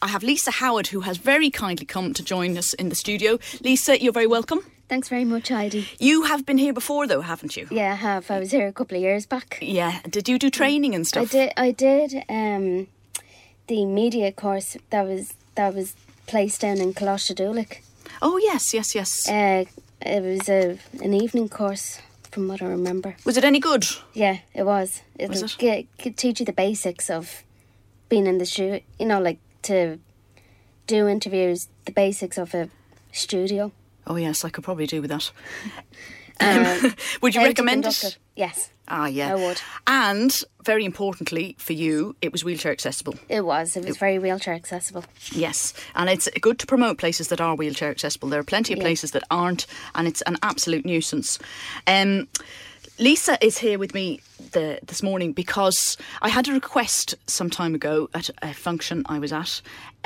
I have Lisa Howard, who has very kindly come to join us in the studio. Lisa, you're very welcome. Thanks very much, Heidi. You have been here before, though, haven't you? Yeah, I have. I was here a couple of years back. Yeah. Did you do training and stuff? I did. The media course that was placed down in Colossadulic. Oh, yes. It was an evening course, from what I remember. Was it any good? Yeah, it was. Was it? Could teach you the basics of being in the studio. You know, like to do interviews, the basics of a studio. Oh, yes, I could probably do with that. Would you How to recommend conduct it? Yes. Ah, yeah. I would. And, very importantly for you, it was wheelchair accessible. It was very wheelchair accessible. Yes, and it's good to promote places that are wheelchair accessible. There are plenty of places that aren't, and it's an absolute nuisance. Lisa is here with me this morning because I had a request some time ago at a function I was at.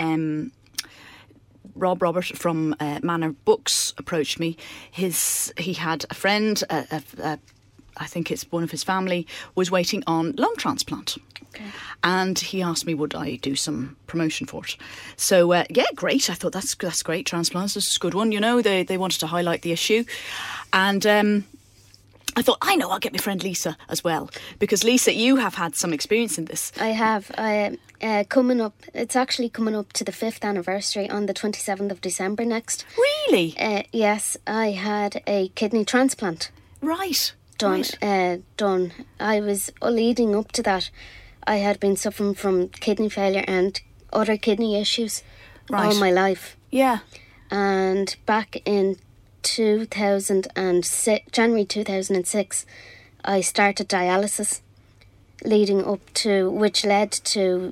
Rob Robert from Manor Books approached me. He had a friend, I think it's one of his family, was waiting on lung transplant. Okay. And he asked me, would I do some promotion for it? So, yeah, great. I thought, that's great, transplants. This is a good one. You know, they wanted to highlight the issue. And I thought, I know, I'll get my friend Lisa as well. Because, Lisa, you have had some experience in this. I have. It's actually coming up to the 5th anniversary on the 27th of December next. Really? Yes, I had a kidney transplant. Right. Done. I was leading up to that. I had been suffering from kidney failure and other kidney issues all my life. Yeah. And back in January 2006, I started dialysis, leading up to which led to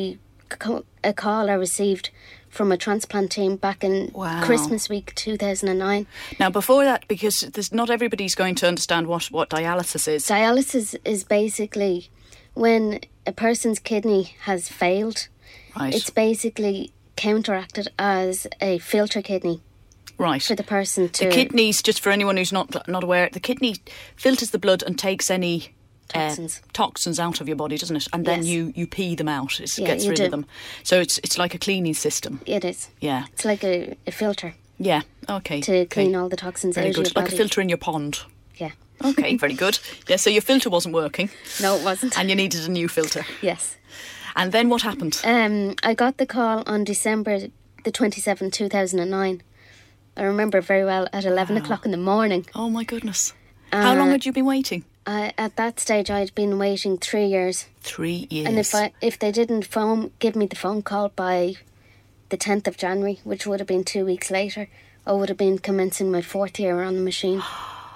a call I received from a transplant team back in Christmas week 2009. Now, before that, because not everybody's going to understand what dialysis is. Dialysis is basically when a person's kidney has failed. Right. It's basically counteracted as a filter kidney. Right. For the person to... The kidneys, just for anyone who's not aware, the kidney filters the blood and takes any... toxins out of your body, doesn't it? And then you pee them out. It gets rid of them. So it's like a cleaning system. It is. Yeah. It's like a filter. Yeah. Okay. To clean all the toxins out of your body. Like a filter in your pond. Yeah. Okay. Very good. Yeah. So your filter wasn't working. No, it wasn't. And you needed a new filter. Yes. And then what happened? I got the call on December the 27th, 2009. I remember very well at 11 o'clock in the morning. Oh my goodness. How long had you been waiting? At that stage, I'd been waiting 3 years. 3 years. And if they didn't give me the phone call by the 10th of January, which would have been 2 weeks later, I would have been commencing my 4th year on the machine.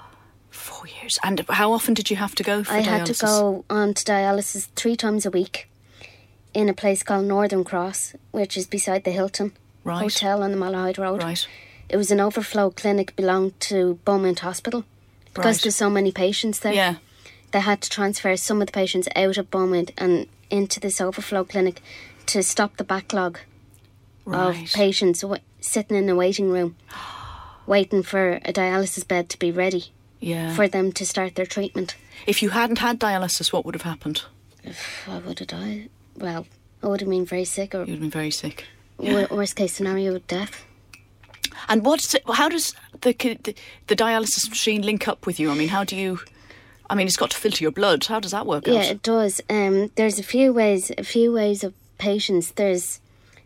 4 years. And how often did you have to go for dialysis? I had to go on to dialysis 3 times a week in a place called Northern Cross, which is beside the Hilton Hotel on the Malahide Road. Right. It was an overflow clinic, belonged to Beaumont Hospital. Because there's so many patients there. Yeah. They had to transfer some of the patients out of Beaumont and into this overflow clinic to stop the backlog of patients sitting in a waiting room, waiting for a dialysis bed to be ready for them to start their treatment. If you hadn't had dialysis, what would have happened? I would have died. Well, I would have been very sick. Or you'd have been very sick. Worst case scenario, death. And how does the dialysis machine link up with you? I mean, how do you... I mean, it's got to filter your blood. How does that work out? Yeah, it does. There's a few ways of patients. There's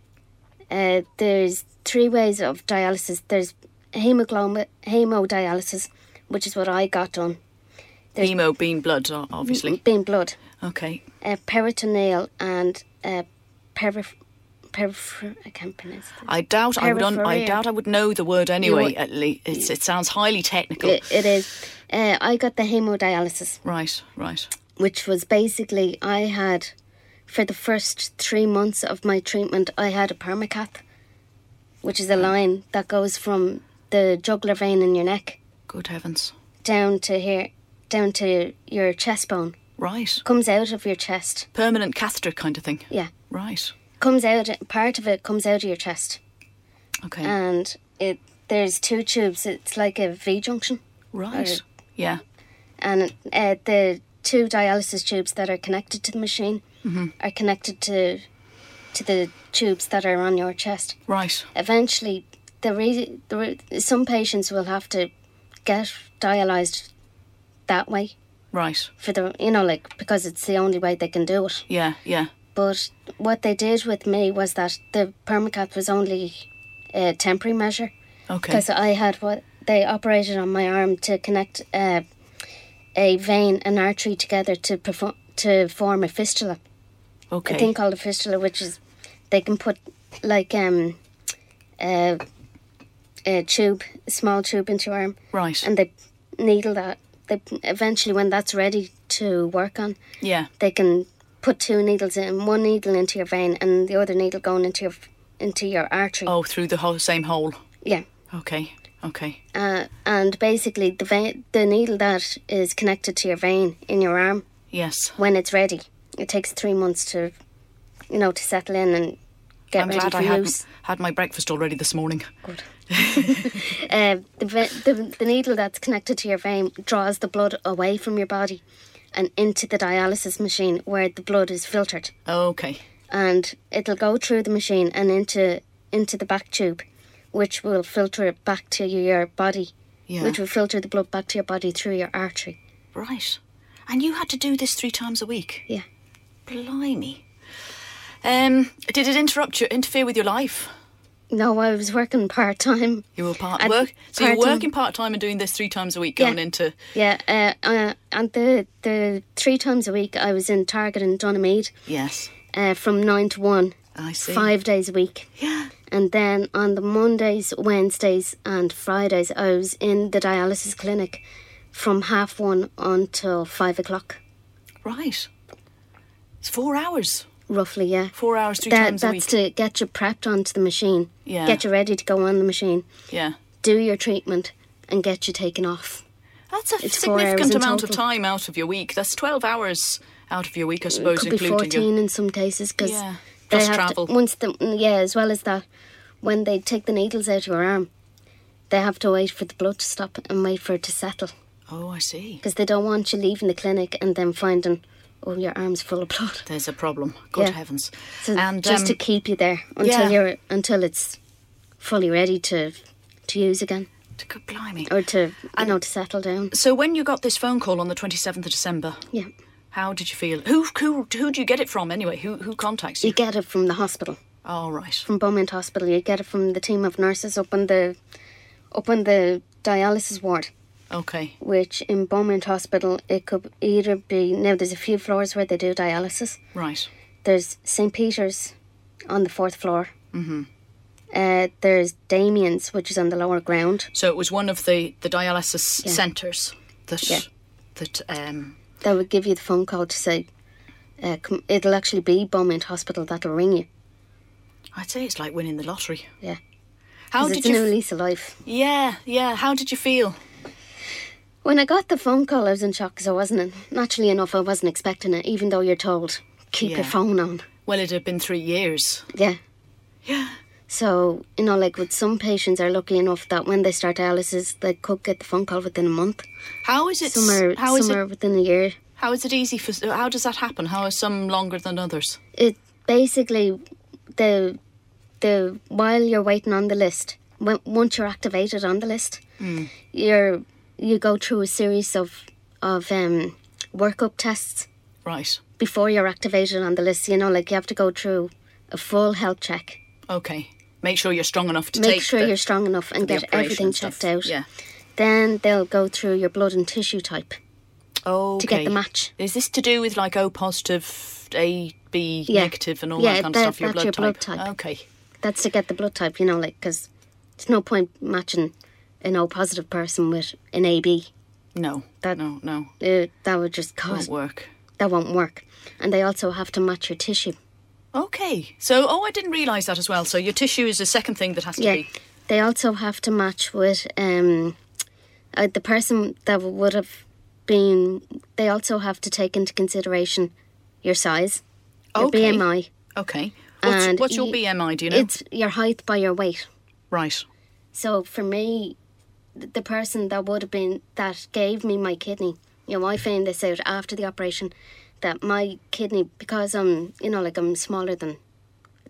3 ways of dialysis. There's hemodialysis, which is what I got done. There's hemo being blood, obviously. Being blood. Okay. Peritoneal and I can't pronounce it. I doubt I would know the word anyway. At least it sounds highly technical. It is. I got the hemodialysis. Right. Which was basically, I had, for the first 3 months of my treatment, I had a permacath, which is a line that goes from the jugular vein in your neck. Good heavens. Down to here, down to your chest bone. Right. Comes out of your chest. Permanent catheter kind of thing. Yeah. Right. Part of it comes out of your chest. Okay. And there's 2 tubes. It's like a V junction. Right. Yeah. And the 2 dialysis tubes that are connected to the machine are connected to to the tubes that are on your chest. Right. Eventually, some patients will have to get dialysed that way. Right. For because it's the only way they can do it. Yeah, yeah. But what they did with me was that the Permacath was only a temporary measure. Okay. Because they operated on my arm to connect a vein and artery together to form a fistula. Okay. A thing called a fistula, which is they can put like a small tube into your arm. Right. And they needle that. Eventually, when that's ready to work on, they can put 2 needles in, one needle into your vein and the other needle going into your artery. Oh, through the same hole. Yeah. Okay. And basically, the needle that is connected to your vein in your arm. Yes. When it's ready, it takes 3 months to settle in and get ready for use. I'm glad I had my breakfast already this morning. Good. The needle that's connected to your vein draws the blood away from your body and into the dialysis machine where the blood is filtered. Okay. And it'll go through the machine and into the back tube, which will filter it back to your body. Yeah. Which will filter the blood back to your body through your artery. Right. And you had to do this 3 times a week? Yeah. Blimey. Did it interfere with your life? No, I was working part-time. You were So you're working part-time and doing this 3 times a week going into... Yeah, and the 3 times a week I was in Target in Donamead. Yes. From 9 to 1. I see. 5 days a week. Yeah. And then on the Mondays, Wednesdays and Fridays I was in the dialysis clinic from 1:30 until 5 o'clock. Right. It's 4 hours. Roughly, yeah. 4 hours, 3 times a week. That's to get you prepped onto the machine. Yeah. Get you ready to go on the machine. Yeah. Do your treatment and get you taken off. That's a significant amount of time out of your week. That's 12 hours out of your week, I suppose, including... It could be 14 in some cases. Cause plus travel. As well as that, when they take the needles out of your arm, they have to wait for the blood to stop and wait for it to settle. Oh, I see. Because they don't want you leaving the clinic and then finding... Oh, your arm's full of blood. There's a problem. Good heavens! So and just to keep you there until it's fully ready to use again. Good blimey! Or to settle down. So when you got this phone call on the 27th of December, how did you feel? Who do you get it from anyway? Who contacts you? You get it from the hospital. Oh, right. From Beaumont Hospital. You get it from the team of nurses up in the dialysis ward. Okay. Which in Beaumont Hospital, it could either be... Now, there's a few floors where they do dialysis. Right. There's St. Peter's on the 4th floor. Mm-hmm. There's Damien's, which is on the lower ground. So it was one of the dialysis centres that would give you the phone call to say... it'll actually be Beaumont Hospital that'll ring you. I'd say it's like winning the lottery. Yeah. It's a new lease of life. Yeah. How did you feel? When I got the phone call, I was in shock because naturally enough, I wasn't expecting it, even though you're told, keep your phone on. Well, it had been 3 years. Yeah. Yeah. So, with some patients are lucky enough that when they start dialysis, they could get the phone call within a month. How is it? Some are within a year. How is it easy how does that happen? How are some longer than others? It basically, while you're waiting on the list, once you're activated on the list, you go through a series of workup tests. Right. Before you're activated on the list, you have to go through a full health check. Okay. Make sure you're strong enough to you're strong enough and get everything checked out. Yeah. Then they'll go through your blood and tissue type. Okay. To get the match. Is this to do with like O positive, A, B negative and all that kind of stuff? That's your blood type. Okay. That's to get the blood type, because there's no point matching an O positive person with an AB. No. No. That would just cause... Won't work. That won't work. And they also have to match your tissue. Okay. So, I didn't realise that as well. So your tissue is a second thing that has to be... They also have to match with the person that would have been... They also have to take into consideration your size, your BMI. Okay. What's your BMI, do you know? It's your height by your weight. Right. So for me, the person that gave me my kidney, I found this out after the operation, that my kidney, because I'm, I'm smaller than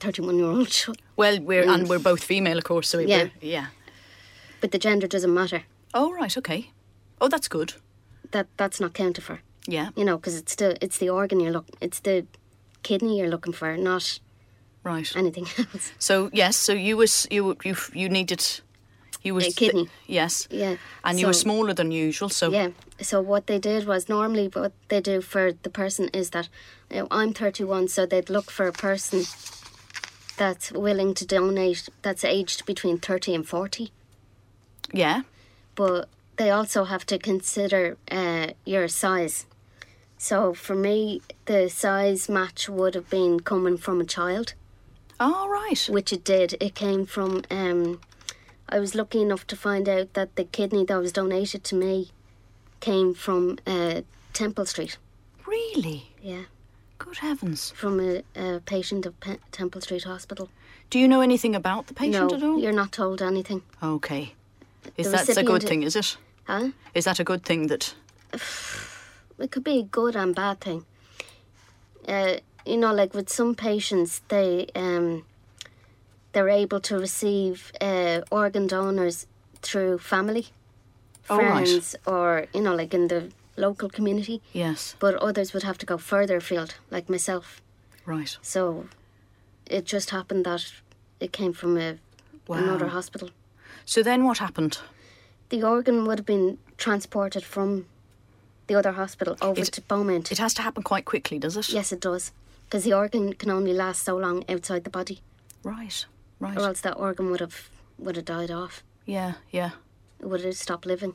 31-year-old. Well, we're both female, of course, so yeah. But the gender doesn't matter. Oh, right, okay. Oh, that's good. That's not counted for. Yeah. You know, because it's the organ it's the kidney you're looking for, not anything else. So yes, so you needed. You were a kidney. Yes. Yeah. And you were smaller than usual, so... Yeah. So what they did was, normally what they do for the person is that, I'm 31, so they'd look for a person that's willing to donate, that's aged between 30 and 40. Yeah. But they also have to consider your size. So for me, the size match would have been coming from a child. Oh, right. Which it did. It came from... I was lucky enough to find out that the kidney that was donated to me came from Temple Street. Really? Yeah. Good heavens. From a patient of Temple Street Hospital. Do you know anything about the patient at all? No, you're not told anything. Okay. That's a good thing, is it? Huh? Is that a good thing that... It could be a good and bad thing. You know, like with some patients, they're able to receive organ donors through family, friends, or, you know, like in the local community. Yes. But others would have to go further afield, like myself. Right. So it just happened that it came from another hospital. So then what happened? The organ would have been transported from the other hospital over to Beaumont. It has to happen quite quickly, does it? Yes, it does. Because the organ can only last so long outside the body. Right. Or else that organ would have died off. Yeah, yeah. It would have stopped living.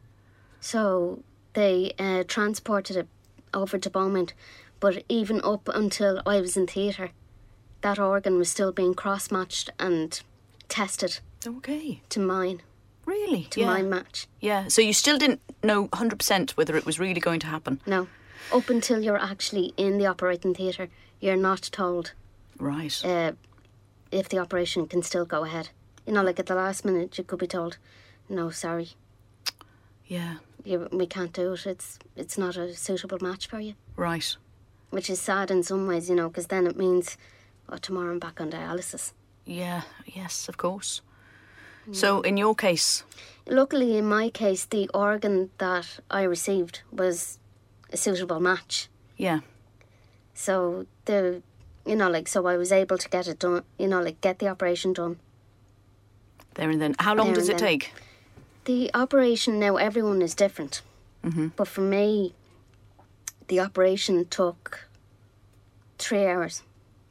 So they transported it over to Beaumont, but even up until I was in theatre, that organ was still being cross-matched and tested. Okay. To mine. Really? To my match. Yeah, so you still didn't know 100% whether it was really going to happen? No. Up until you're actually in the operating theatre, you're not told. Right. If the operation can still go ahead. You know, like at the last minute, you could be told, no, sorry. Yeah. We can't do it. It's not a suitable match for you. Right. Which is sad in some ways, you know, because then it means, tomorrow I'm back on dialysis. Yeah, yes, of course. So in your case? Luckily, in my case, the organ that I received was a suitable match. Yeah. So so I was able to get it done, get the operation done. There and then. How long does it take? The operation, now everyone is different. Mm-hmm. But for me, the operation took 3 hours,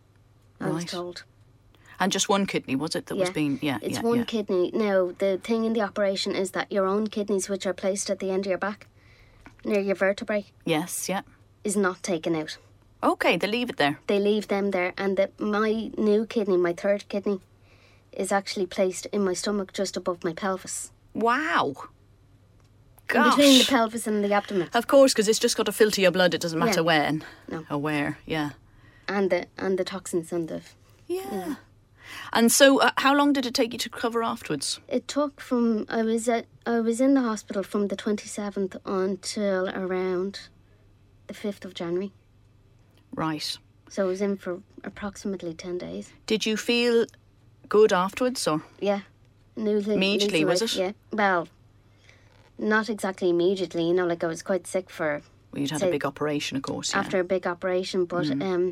I was told. And just one kidney, was it, that was being... Yeah, it's one kidney. Now, the thing in the operation is that your own kidneys, which are placed at the end of your back, near your vertebrae... Yes, yeah. ...is not taken out. Okay, they leave it there. They leave them there. And my new kidney, my third kidney, is actually placed in my stomach just above my pelvis. Wow. Gosh. Between the pelvis and the abdomen. Of course, because it's just got to filter your blood. It doesn't matter when. No. Or where, yeah. And the toxins and the... Yeah. And so, how long did it take you to recover afterwards? It took from... I was in the hospital from the 27th until around the 5th of January. Right. So I was in for approximately 10 days. Did you feel good afterwards, or...? Yeah. Immediately, was it? Yeah. Well, not exactly immediately. You know, like I was quite sick for... Well, you'd had a big operation, of course, yeah. After a big operation, but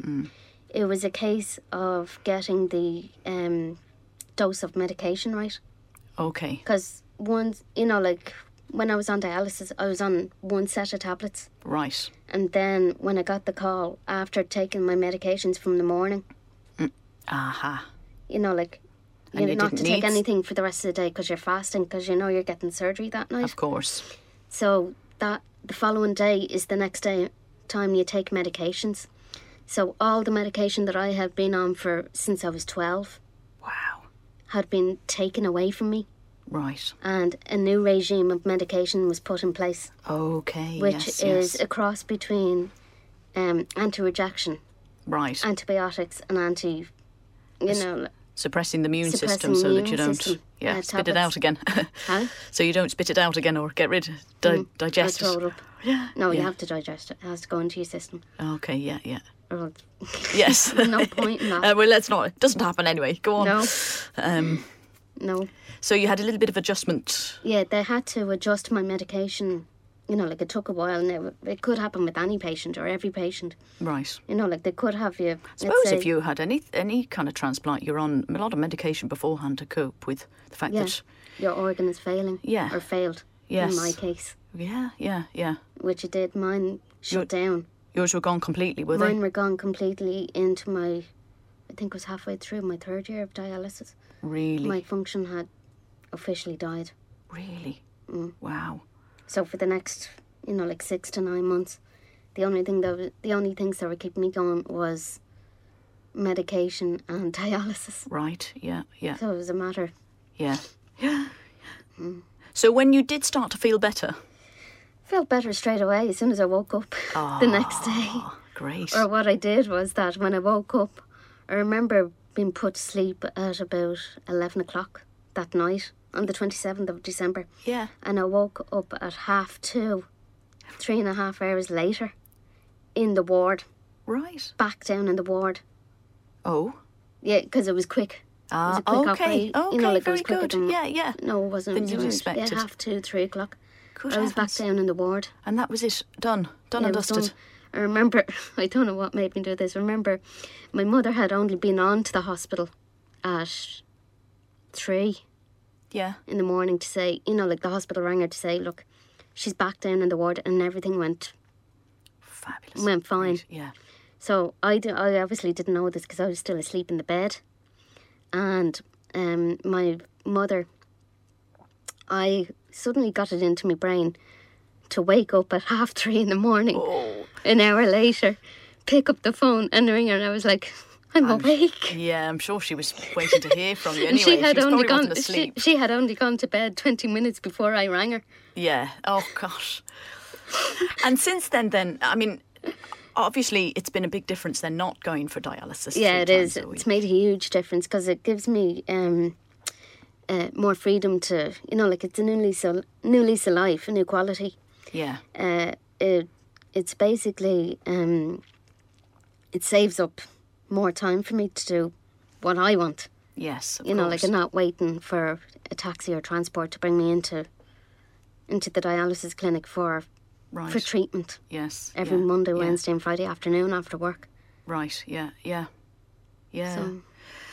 it was a case of getting the dose of medication right. Okay. Because once, when I was on dialysis, I was on one set of tablets. Right. And then when I got the call, after taking my medications from the morning... Aha. You not to take anything for the rest of the day because you're fasting, because you're getting surgery that night. Of course. So the following day is the next time you take medications. So all the medication that I had been on since I was 12... Wow. ...had been taken away from me. Right. And a new regime of medication was put in place. Okay, which is a cross between anti-rejection... Right. ...antibiotics and suppressing the immune system so that you don't spit it out again. Huh? So you don't spit it out again or get rid, digest it. Throw it up. Yeah. No, you have to digest it. It has to go into your system. Okay, yeah. Well, Yes. no point in that. Well, let's not. It doesn't happen anyway. Go on. No. No. So you had a little bit of adjustment. Yeah, they had to adjust my medication. You know, like it took a while. And it could happen with any patient or every patient. Right. You know, like they could have you. I suppose if you had any kind of transplant, you're on a lot of medication beforehand to cope with the fact that your organ is failing. Yeah. Or failed. Yes. In my case. Yeah. Which it did. Mine shut down. Yours were gone completely, were they? Mine were gone completely into my, I think it was halfway through my 3rd year of dialysis. Really? My function had officially died. Really? Wow. So for the next, 6 to 9 months, the only things that were keeping me going was medication and dialysis. Right, yeah. So it was a matter. Yeah. So when you did start to feel better? Felt better straight away as soon as I woke up the next day. Great. Or what I did was that when I woke up, I remember being put to sleep at about 11 o'clock that night on the 27th of December. Yeah. And I woke up at 1:30, 3.5 hours later, in the ward. Right. Back down in the ward. Oh. Yeah, because it was quick. It was a quick okay. operation. Okay, it was very good. Yeah. No, it wasn't. Than you'd expected. 2:30, 3 o'clock. Good I was heavens. back down in the ward. And that was it. Done and It was dusted. done. I remember, I don't know what made me do this. I remember my mother had only been on to the hospital at 3 Yeah. in the morning to say, the hospital rang her to say, look, she's back down in the ward, and everything went Fabulous. fine. Right, yeah. So I obviously didn't know this because I was still asleep in the bed. And my mother, I suddenly got it into my brain to wake up at 3:30 in the morning, an hour later, pick up the phone and ring her, and I was like, I'm awake. Yeah, I'm sure she was waiting to hear from you anyway. And she had was only probably gone. wanting to sleep. She had only gone to bed 20 minutes before I rang her. Yeah. Oh, gosh. And since then, I mean, obviously it's been a big difference then not going for dialysis. Yeah, 3 it times is. a week. It's made a huge difference because it gives me more freedom to, it's a new lease of life, a new quality. Yeah. It's basically, it saves up more time for me to do what I want. Yes, of I'm course. not waiting for a taxi or transport to bring me into the dialysis clinic for treatment. Yes. Every yeah, Monday, yeah. Wednesday and Friday afternoon after work. Right, yeah. So,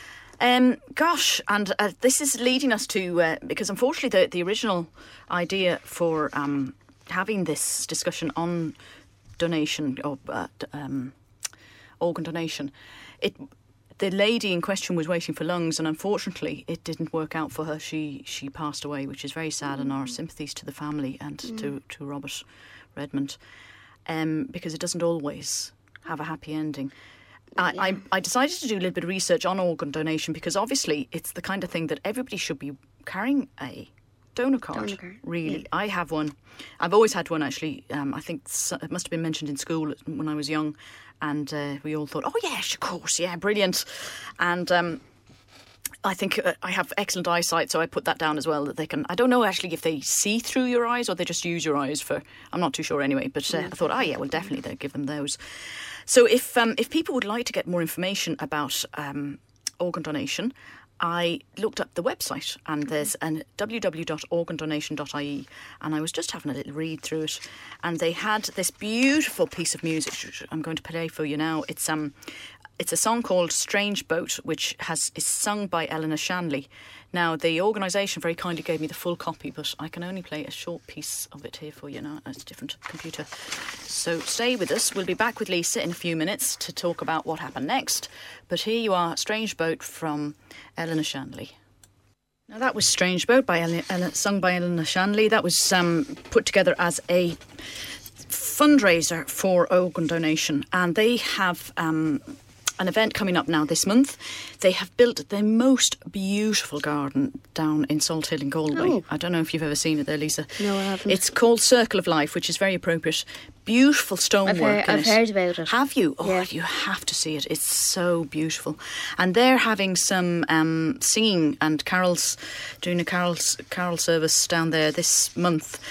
Gosh, and this is leading us to, because unfortunately the original idea for having this discussion on donation, or organ donation, the lady in question was waiting for lungs, and unfortunately it didn't work out for her. She passed away, which is very sad, and our sympathies to the family and to Robert Redmond, because it doesn't always have a happy ending. I decided to do a little bit of research on organ donation because obviously it's the kind of thing that everybody should be carrying a donor card. Really. Yeah. I have one. I've always had one, actually. I think it must have been mentioned in school when I was young, and we all thought, oh yes, of course, yeah, brilliant. And I think I have excellent eyesight, so I put that down as well, that they can, I don't know actually if they see through your eyes or they just use your eyes for, I'm not too sure anyway, but I thought, oh yeah, well definitely they'll give them those. So if people would like to get more information about organ donation, I looked up the website, and there's a www.organdonation.ie, and I was just having a little read through it, and they had this beautiful piece of music which I'm going to play for you now. It's a song called Strange Boat, which is sung by Eleanor Shanley. Now, the organisation very kindly gave me the full copy, but I can only play a short piece of it here for you now. It's a different computer. So stay with us. We'll be back with Lisa in a few minutes to talk about what happened next. But here you are, Strange Boat from Eleanor Shanley. Now, that was Strange Boat, sung by Eleanor Shanley. That was put together as a fundraiser for organ donation. And they have an event coming up now this month. They have built the most beautiful garden down in Salt Hill in Galway. Oh. I don't know if you've ever seen it there, Lisa. No, I haven't. It's called Circle of Life, which is very appropriate. Beautiful stonework. I've heard about it. Have you? Oh, yeah. You have to see it. It's so beautiful. And they're having some singing and carols, doing a carol service down there this month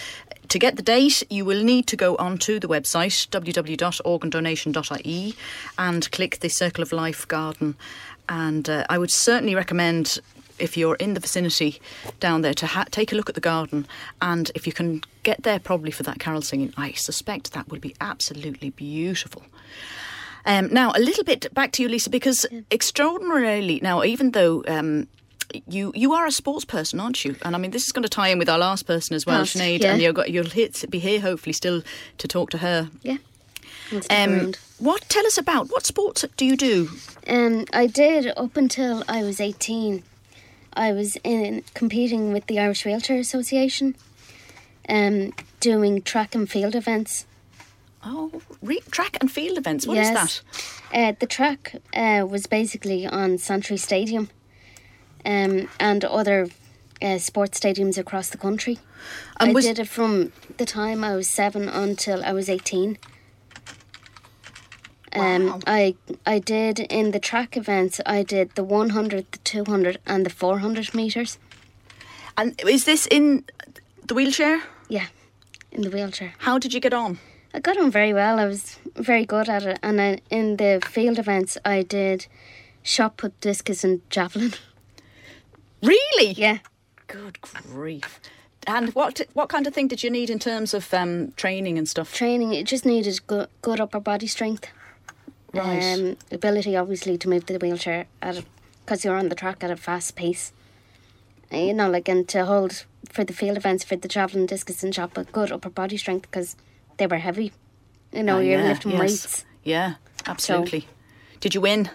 to get the date, you will need to go onto the website www.organdonation.ie and click the Circle of Life garden. And I would certainly recommend, if you're in the vicinity down there, to take a look at the garden. And if you can get there probably for that carol singing, I suspect that will be absolutely beautiful. Now, a little bit back to you, Lisa, because extraordinarily, now, even though you are a sports person, aren't you? And I mean, this is going to tie in with our last person as well, Sinead, and you'll be here hopefully still to talk to her. Yeah. Tell us about, what sports do you do? I did up until I was 18. I was competing with the Irish Wheelchair Association, doing track and field events. Oh, track and field events. What is that? The track was basically on Santry Stadium and other sports stadiums across the country. And I did it from the time I was 7 until I was 18. Wow. I did, in the track events, I did the 100, the 200 and the 400 metres. And is this in the wheelchair? Yeah, in the wheelchair. How did you get on? I got on very well. I was very good at it. And in the field events, I did shot put, discus and javelin. Really? Yeah. Good grief. And what kind of thing did you need in terms of training and stuff? Training, it just needed good upper body strength. Right. Ability, obviously, to move the wheelchair because you're on the track at a fast pace. And to hold for the field events, for the javelin, discus and shot put, good upper body strength because they were heavy. You're lifting weights. Yeah, absolutely. So, did you win?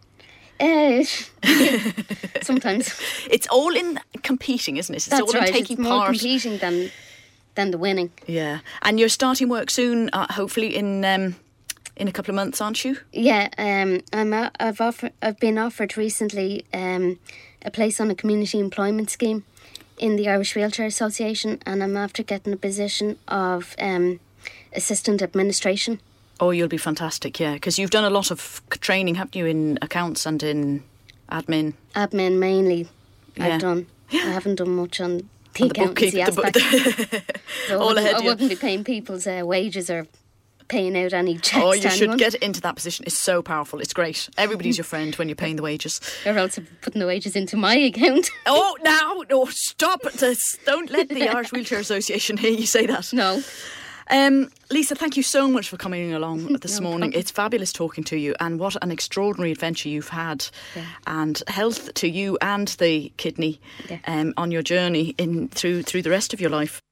Sometimes. It's all in competing, isn't it? That's all right. in taking it's more competing than the winning. Yeah, and you're starting work soon, hopefully in a couple of months, aren't you? Yeah, I've been offered recently a place on a community employment scheme in the Irish Wheelchair Association, and I'm after getting a position of assistant administration. Oh, you'll be fantastic, yeah, because you've done a lot of training, haven't you, in accounts and in admin? Admin mainly, I've done. I haven't done much on the accountancy aspect. So I wouldn't be paying people's wages or paying out any checks. Oh, you should get into that position. It's so powerful. It's great. Everybody's your friend when you're paying the wages. Or else I'm putting the wages into my account. Oh, no, stop this. Don't let the Irish Wheelchair Association hear you say that. No. Lisa, thank you so much for coming along this morning. Problem. It's fabulous talking to you, and what an extraordinary adventure you've had. Yeah. And health to you and the kidney on your journey through the rest of your life.